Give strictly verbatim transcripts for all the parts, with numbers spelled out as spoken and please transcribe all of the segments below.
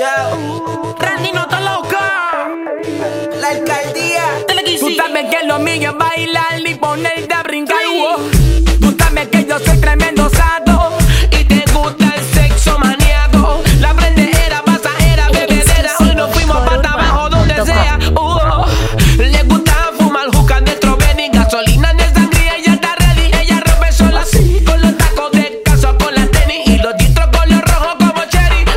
Yo, Randy no te loca. la alcaldía. Tú sabes que lo mío es bailar y ponerte a brincar. Sí. Tú sabes que yo soy tremendo sato y te gusta el sexo maníaco. La prendedera, pasadera, bebedera. Hoy nos fuimos para abajo donde sea. Uh, le gusta fumar juca de strawberry, gasolina de sangría. Ella está ready, ella rompe sola así con los tacos de caso, con las tenis y los distros con los rojos como cherry.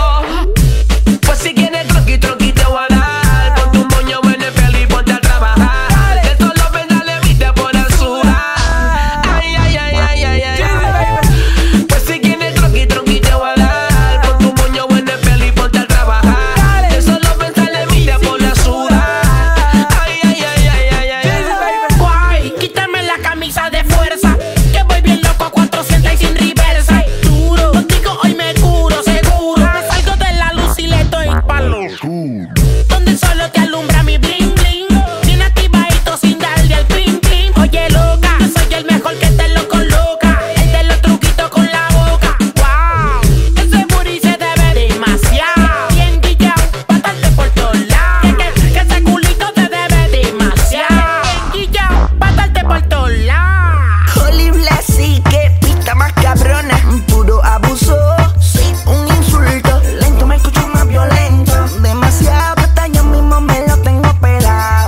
Uh, pues si quieres tronqui, tronqui te voy a dar. Pon tu moño en el pelo y ponte a trabajar. De solo pensar le viste por el sudar. Ay, ay, ay, ay, ay, ay. Pues si quieres tronqui, tronqui te voy a dar. Pon tu moño en el pelo y ponte a trabajar. De solo pensar le viste por el sudar. Ay, ay, ay, ay, ay, ay. Guay, quítame la camisa de fuerza, que voy bien loco a cuatrocientos y sin reversa. Duro, contigo hoy me curo, seguro. Me salgo de la luz y le doy palo. Donde solo te alumbra mi bling bling. Bien activadito sin darle al pling pling. Oye loca, yo soy el mejor que te lo coloca. El de los truquitos con la boca. Wow, ese booty se te ve demasiado bien guillao, pa' darte por todos lados. Que, que, que ese culito te debe demasiado bien guillao, pa' darte por todos lados. Holly Blasi, que pista más cabrona. Puro abuso, sí, un insulto. Lento me escucho más violento. Demasiado hasta yo mismo me lo tengo pelado.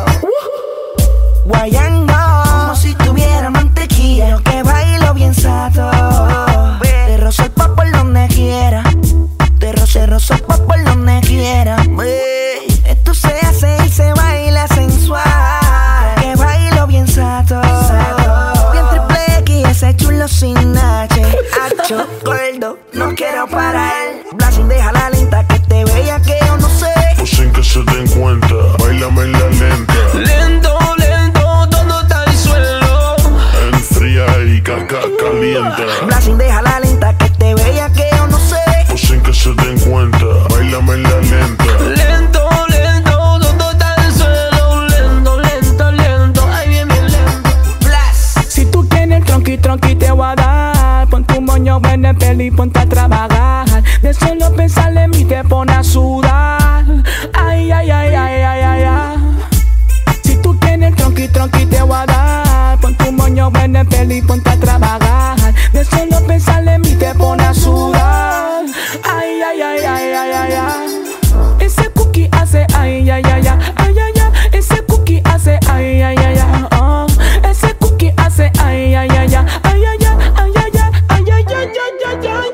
Guayando, como si tuviera mantequilla. Yo que bailo bien sato. Te rozo el pop por donde quiera. Te rozo, rozo el pop por donde quiera. Esto se hace y se baila sensual. Que bailo bien sato. Bien triple X, ese chulo sin H. Hacho, gordo, no quiero parar. Blasting, deja la lenta que te vea que yo no sé. Pues sin que se den cuenta, bailame en la lenta. Lento, lento, todo está el suelo. Enfría y caca calienta. Blasting, deja la lenta que te vea que yo no sé. Pues sin que se den cuenta, bailame en la lenta. Lento, lento, todo está el suelo. Lento, lento, lento, ahí viene bien lento. Blast. Si tú tienes tronqui, tronqui te voy a dar. Pon tu moño en el pelo y ponte a trabajar. De solo pensar en mí te pone a sudar. Ay, ay, ay, ay, ay, ay, ay. Si tú tienes tronqui, tronqui te voy a dar. Pon tu moño en el pelo y ponte a trabajar. De solo pensar en mí te pone a sudar. Ay, ay, ay, ay, ay, ay, ay. Ese cookie hace ay, ay, ay, ay, ay, ay, ay. Ese cookie hace ay, ay, ay, ay, oh. Ese cookie hace ay, ay, ay, ay, ay, ay, ay, ay, ay, ay, ay, ay, ay, ay, ay, ay.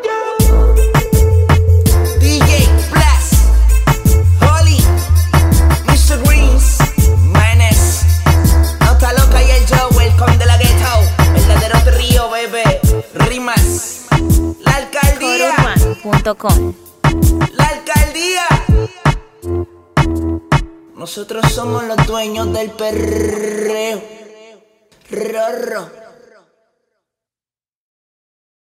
D J Blast, Holly, mister Greens, Manes, No Está Loca y el Joe, el con de la ghetto. Verdadero trío, bebé. Rimas. La alcaldía. Coruman punto com. La alcaldía. Nosotros somos los dueños del perreo. Rorro.